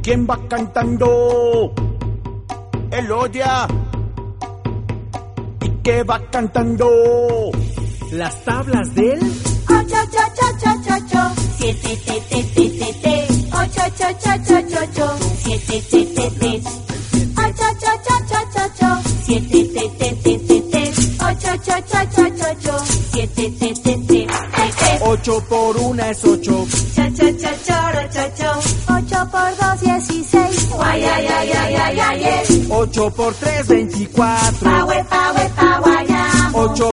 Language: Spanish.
¿Quién va cantando? Elodia. ¿Y qué va cantando? Las tablas del 8, 7, 8, 7, 7, 8 por 1 es 8. 8 por 2, 16. 8 por 3, 24. 8